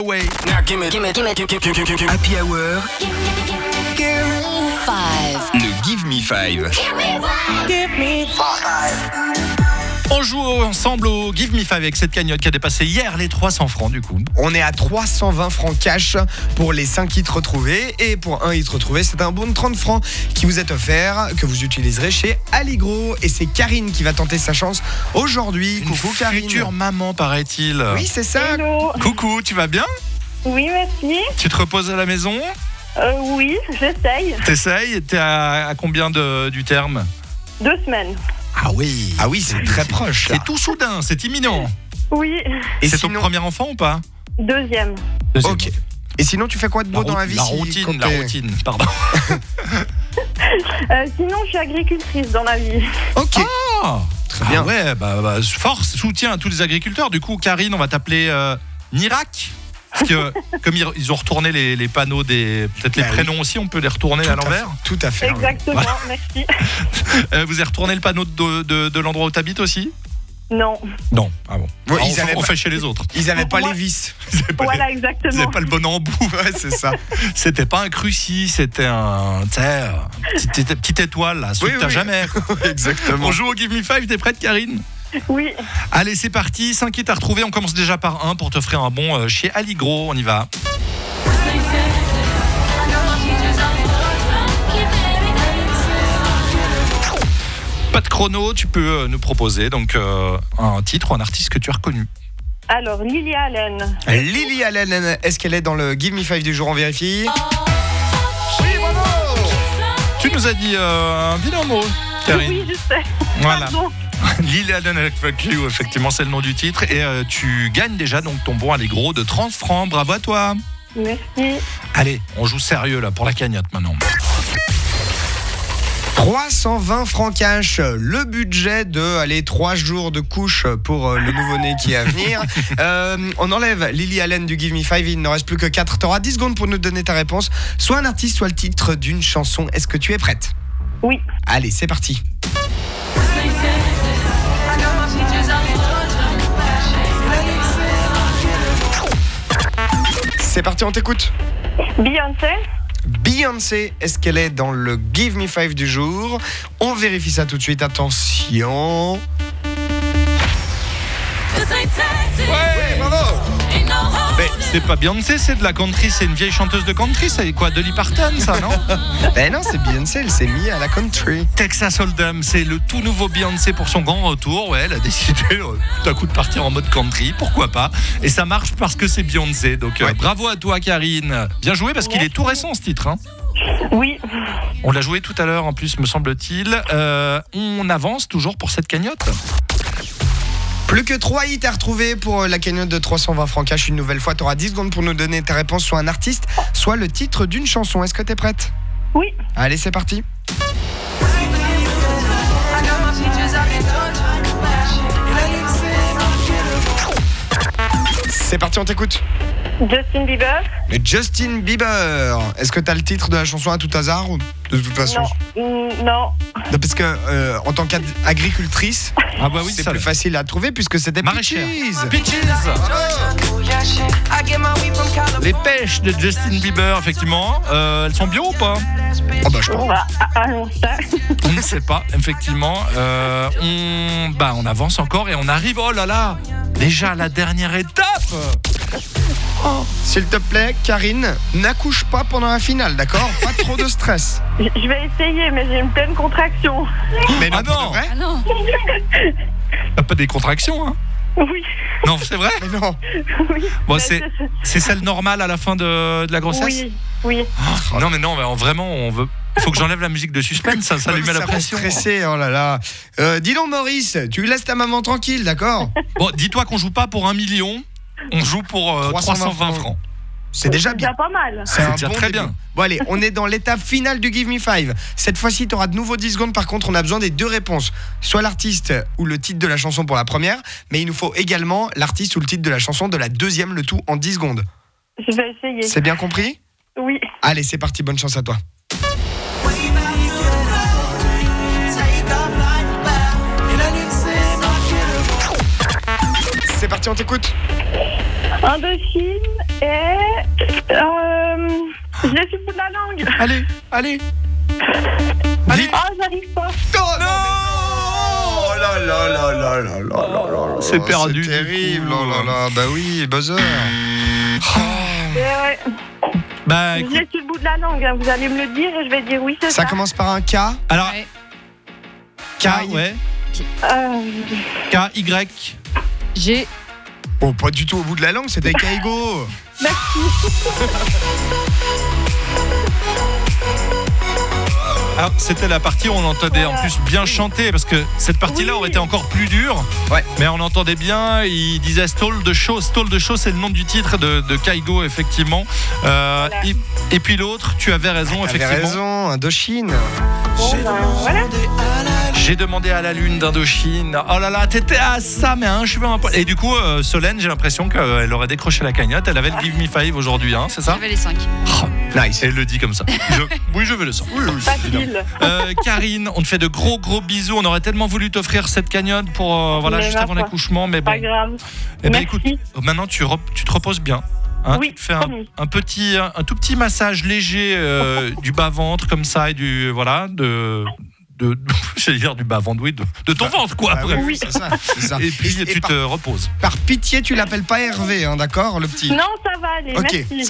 Ouais. Happy Hour. Le Give Me Five. On joue ensemble au Give Me Five avec cette cagnotte qui a dépassé hier les 300 francs du coup. On est à 320 francs cash pour les 5 hits retrouvés. Et pour un hit retrouvé, c'est un bon de 30 francs qui vous est offert, que vous utiliserez chez Allegro. Et c'est Karine qui va tenter sa chance aujourd'hui. Une Coucou Karine. future maman, paraît-il. Oui, c'est ça. Hello. Coucou, tu vas bien? Oui, merci. Tu te reposes à la maison? Oui, j'essaye. T'essayes? T'es à combien du terme? 2 semaines. Ah oui. Ah oui, c'est très proche. là. C'est tout soudain, c'est imminent. Oui, Et C'est sinon... ton premier enfant ou pas? 2e. Deuxième. Ok. Et sinon, tu fais quoi de beau dans la vie La si- routine, quand la t'es- routine, pardon. Sinon, je suis agricultrice dans la vie. Ok. Ah, Très bien. ouais, bah, force, soutien à tous les agriculteurs. Du coup, Karine, on va t'appeler Nirak. Parce que comme ils ont retourné les panneaux peut-être les Bah oui. prénoms aussi, on peut les retourner à l'envers. Tout à fait. Exactement, merci. Vous avez retourné le panneau de l'endroit où t'habites aussi? Non. Non. Ah bon. Ouais, Alors, ils avaient on pas- fait chez les autres. Ils avaient pas Moi- les vis. Vous avez pas, Voilà, vous exactement. avez pas le bon embout. Ouais, c'est ça. C'était pas un cruci, c'était un, tu sais, petite étoile là, ceux Oui, que t'as oui. jamais. Exactement. On joue au Give Me Five, t'es prête Karine? Oui. Allez, c'est parti, 5 hits à retrouver, on commence déjà par un pour t'offrir un bon chez Allegro, on y va. Pas de chrono, tu peux nous proposer donc un titre ou un artiste que tu as reconnu. Alors, Lily Allen. Lily Allen, est-ce qu'elle est dans le Give Me Five du jour? On vérifie. Oui, bravo. Tu nous as dit un vilain mot, Karine. Oui, je sais. Voilà. Pardon. Lily Allen avec Fuck You, effectivement, c'est le nom du titre. Et tu gagnes déjà donc ton bon Allegro de 30 francs. Bravo à toi. Merci. Allez, on joue sérieux là pour la cagnotte maintenant. 320 francs cash, le budget de 3 jours de couche pour le nouveau-né qui est à venir. On enlève Lily Allen du Give Me Five, il ne reste plus que 4. Tu auras 10 secondes pour nous donner ta réponse. Soit un artiste, soit le titre d'une chanson. Est-ce que tu es prête? Oui. Allez, c'est parti. C'est parti, on t'écoute. Beyoncé. Beyoncé, est-ce qu'elle est dans le Give Me Five du jour? On vérifie ça tout de suite, attention. Ouais, bravo. Mais c'est pas Beyoncé, c'est de la country, c'est une vieille chanteuse de country, c'est quoi, Dolly Parton ça, non? Ben non, c'est Beyoncé, elle s'est mise à la country. Texas Hold'em, c'est le tout nouveau Beyoncé pour son grand retour. Ouais, elle a décidé tout à coup de partir en mode country, pourquoi pas. Et ça marche parce que c'est Beyoncé. Donc Ouais. bravo à toi Karine. Bien joué parce qu'il est tout récent ce titre. Hein. Oui. On l'a joué tout à l'heure en plus me semble-t-il. On avance toujours pour cette cagnotte. Plus que 3 hits à retrouver pour la cagnotte de 320 francs cash. Une nouvelle fois, tu auras 10 secondes pour nous donner ta réponse, soit un artiste, soit le titre d'une chanson. Est-ce que tu es prête? Oui. Allez, c'est parti. C'est parti, on t'écoute. Justin Bieber. Le Justin Bieber. Est-ce que tu as le titre de la chanson à tout hasard ou de toute façon? Non. Non. Non, parce que en tant qu'agricultrice, Ah bah oui, c'est ça plus facile à trouver puisque c'était Maraîchère. Peaches. Peaches. Les pêches de Justin Bieber, effectivement, elles sont bio ou pas? Oh bah je pense. Bah, allons ça. On ne sait pas, effectivement. On avance encore et on arrive, oh là là, déjà à la dernière étape. S'il te plaît, Karine, n'accouche pas pendant la finale, d'accord? Pas trop de stress. Je vais essayer, mais j'ai une pleine contraction. Mais Ah pour non. de vrai? Ah non. T'as pas des contractions, hein? Oui. Non, c'est vrai? Mais non. Oui. Bon, Mais c'est celle normale à la fin de la grossesse? Oui. Oui. Oh, non, mais vraiment, on veut. Il faut que j'enlève la musique de suspense, ça lui met la Ça pression. rend stressé, oh là là. Dis donc, Maurice, tu laisses ta maman tranquille, d'accord? Bon, dis-toi qu'on joue pas pour 1 million, on joue pour 320 francs. C'est déjà C'est bien. déjà pas mal. C'est un déjà bon très début. bien. Bon allez, on est dans l'étape finale du Give Me Five. Cette fois-ci, tu auras de nouveau 10 secondes. Par contre, on a besoin des 2 réponses. Soit l'artiste ou le titre de la chanson pour la première, mais il nous faut également l'artiste ou le titre de la chanson de la deuxième, le tout en 10 secondes. Je vais essayer. C'est bien compris? Oui. Allez, c'est parti, bonne chance à toi. C'est parti, on t'écoute. Indochine Je l'ai sur le bout de la langue. Allez. Allez. Ah, j'arrive pas. Oh non, oh là là là là là là là là. C'est perdu, C'est du terrible. coup. Oh là là. Bah oui, buzzer. Ouais. Bah Je écoute, l'ai sur le bout de la langue. Hein. Vous allez me le dire et je vais dire oui, c'est ça. Ça commence par un K. alors Ouais. K, ouais. K, Y. J'ai. Oh, pas du tout au bout de la langue, c'était Kaigo. Alors, c'était la partie où on entendait en plus bien chanter, parce que cette partie-là Oui. aurait été encore plus dure. Ouais. Mais on entendait bien, il disait Stole de Show. Stole de Show, c'est le nom du titre de Kaigo, effectivement. Et puis l'autre, tu avais raison, T'avais effectivement. raison, Indochine. Bon, voilà. J'ai demandé à la lune d'Indochine. Oh là là, t'étais à ça, mais un cheveu un poil. Et du coup, Solène, j'ai l'impression qu'elle aurait décroché la cagnotte. Elle avait le Give Me 5 aujourd'hui, hein, c'est ça? J'avais les 5. Nice. Elle le dit comme ça. Oui, je veux le sang. Facile. Karine, on te fait de gros bisous. On aurait tellement voulu t'offrir cette cagnotte pour Mais juste ma avant foi. l'accouchement, mais bon. Pas grave. Eh ben, Merci. écoute, maintenant tu te reposes bien. Hein, Oui, tu te fais promis. un tout petit massage léger du bas ventre comme ça et du j'allais dire du bas ventre, oui, de ton ventre quoi. Ah bref. oui, c'est ça. C'est ça. Et puis Et tu te reposes. par pitié, tu l'appelles pas Hervé, hein, d'accord, le petit. Non, ça va aller. Ok. Merci.